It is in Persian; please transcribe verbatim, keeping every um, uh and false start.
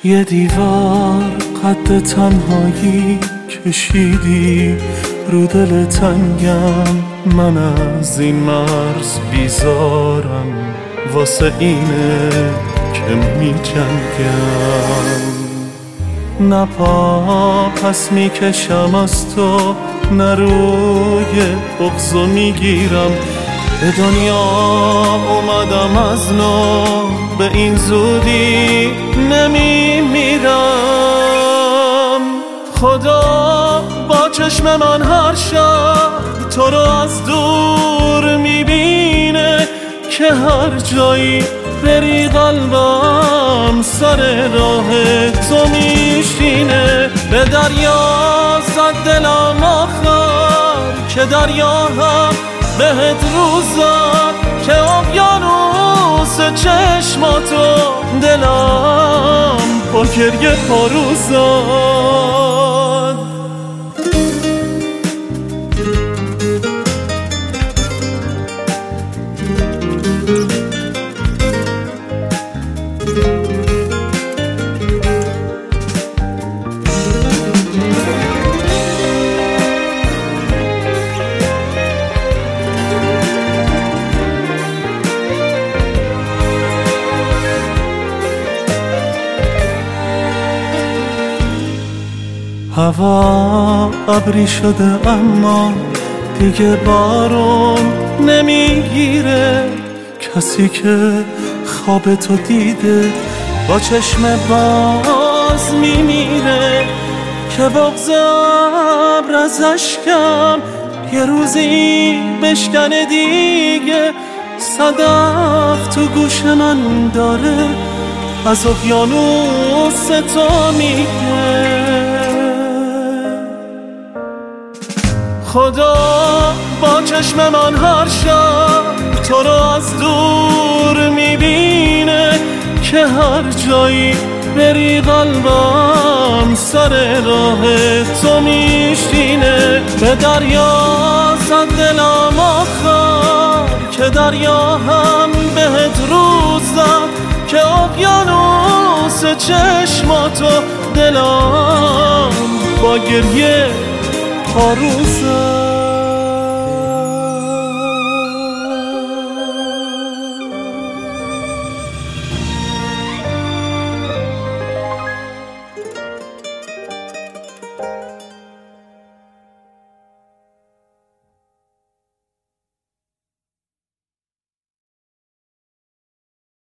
یه دیوار قد تنهایی کشیدی رو دل تنگم، من از این مرز بیزارم، واسه اینه که می جنگم. نه پا پس می کشم از تو، نه روی بغضو می گیرم. به دنیا اومدم از نو، به این زودی نمی میرم. خدا با چشم من هر شب تو رو از دور میبینه، که هر جایی بری قلبم سر راه تو میشینه. به دریا زد دلم آخر که دریا هم بهت روزد، که اقیانوس چشماتو دلم با گریه پاروزد. هوا ابری شده اما دیگه بارون نمیگیره، کسی که خواب تو دیده با چشم باز میمیره. که بغض ابر از اشکم یه روزی بشکنه دیگه، صدف تو گوش من داره از اقیانوس تو میگه. خدا با چشم من هر شب تو رو از دور میبینه، که هر جایی بری قلبم سر راه تو میشینه. به دریا زد دلم آخر که دریا هم بهت روز زد، که اقیانوس چشماتو دلم با گریه پاروزد.